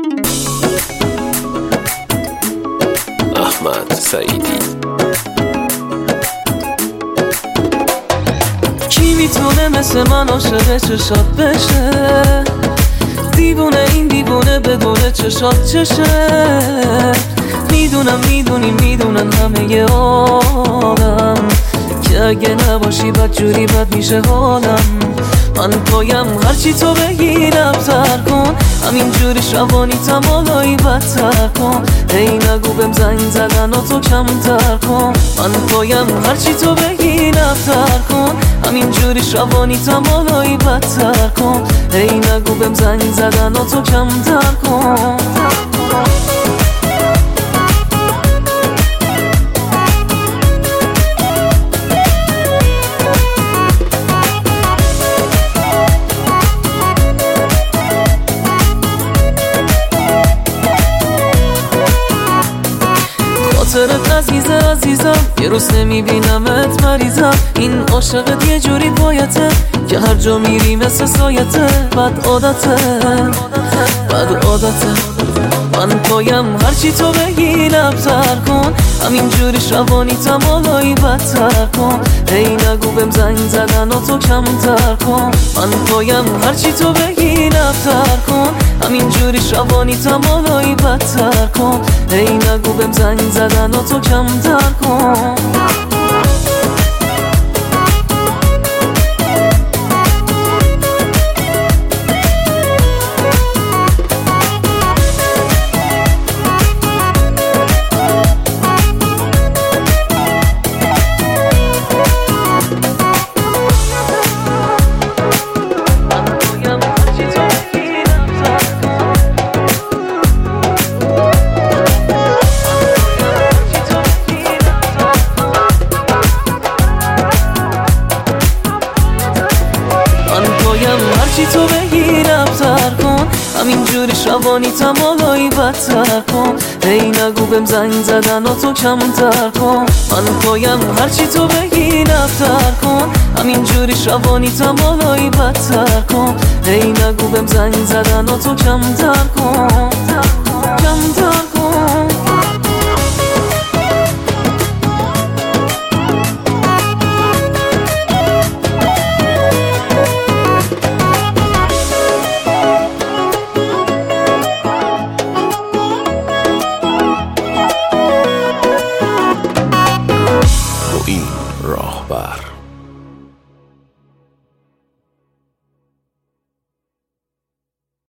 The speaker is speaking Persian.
احمد سعیدی. کی میتونه مثل من عاشق چشات بشه؟ دیوونه این دیوونه بدون چشات چشه. میدونم میدونن همه آدم که اگه نباشی بد جوری بد میشه حالم. من پایم هرچی تو بگی رفتر کن، همینجوری شبانی تمالایی بدتر کن. ای نگو بهم زنگ زدن و تو کمتر کن. من پایم هرچی تو بگی رفتر کن، همینجوری شبانی تمالایی بدتر کن. ای نگو بهم زنگ زدن و تو کمتر کن. خاطرت عزیزم یه روز نمیبینمت مریضم. این عاشقت یه جوری بایته که هر جا میری مثل سایته. بد عادته من پایم هرچی تو بگی نبتر کن، همینجوری شبانی تمالایی بدتر کن. ای نگو بهم زنگ زدن و تو کمتر کن. من پایم هرچی تو بگی نبتر کن، همینجوری شبانی تمالایی بدتر کن. ای نگو بهم زنگ زدن و تو کمتر کن. هرچی تو بگی رفتر کن، همینجوری شبانی تمالایی بدتر کن. ای نگو بهم زنگ زدن و تو کمتر کن. من پایم هرچی تو بگی رفتر کن، همینجوری شبانی تمالایی بدتر کن. ای نگو بهم زنگ زدن و تو کمتر کن.